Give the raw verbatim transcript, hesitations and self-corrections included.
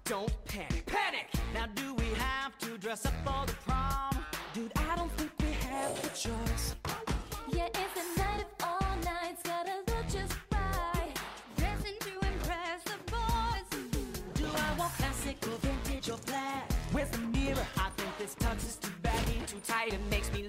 don't panic. Panic! Now do we have to dress up for the prom? Dude, I don't think we have the choice. Yeah, it's a night of all nights, gotta look just right. Dressing to impress the boys. Do I want classic or vintage or flat? Where's the mirror? I think this tux is too baggy, too tight, it makes me